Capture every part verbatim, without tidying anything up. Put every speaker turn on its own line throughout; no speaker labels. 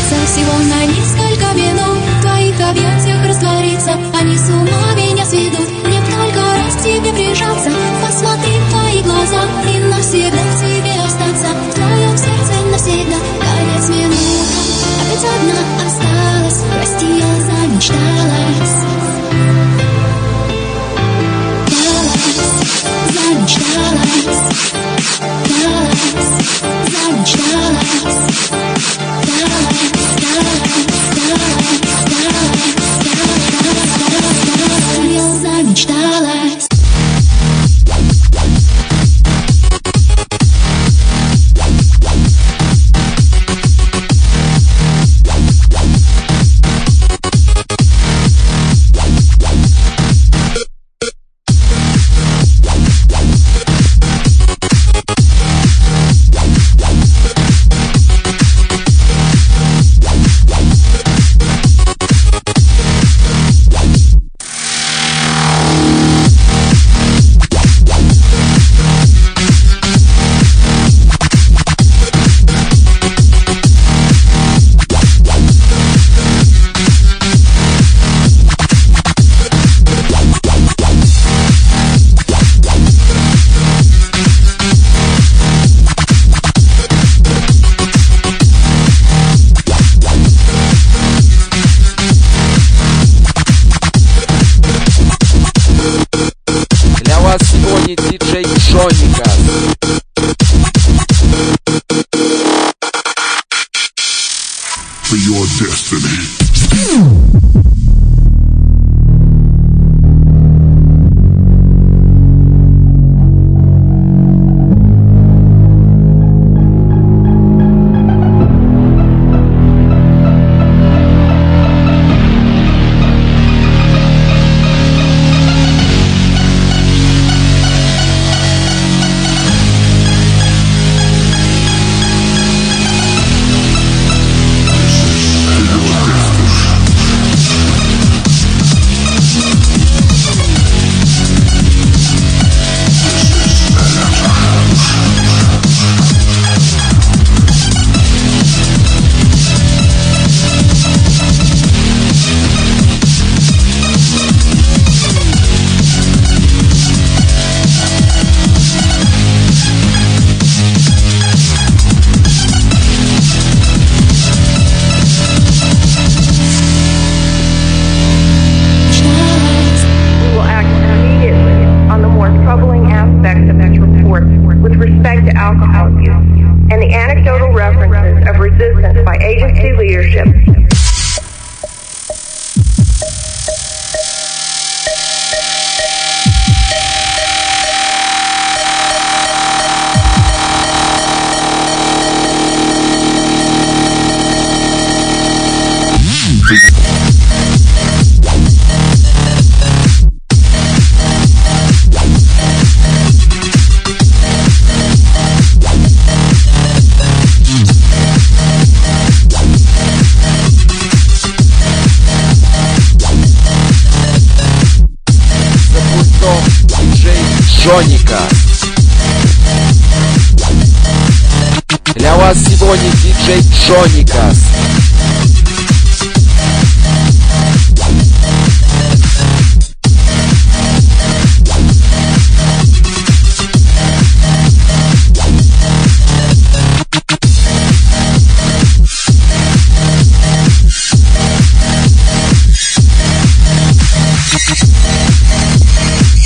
Остаться всего на несколько минут, в твоих объятиях раствориться. Они с ума меня сведут, мне только раз к тебе прижаться. Посмотри в твои глаза и навсегда в тебе остаться. В твоем сердце навсегда конец минутам. Опять одна осталась, прости, я замечталась. Замечталась, далась, замечталась, далась, далась, далась, далась, далась, далась, я замечталась.
Сегодня диджей Джоникас.
For your destiny.
With respect to alcohol abuse and the anecdotal references of resistance by agency leadership.
Джоникас. Для вас сегодня диджей Джоникас.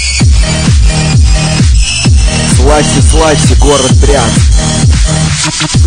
Славьте, славьте город Брянск.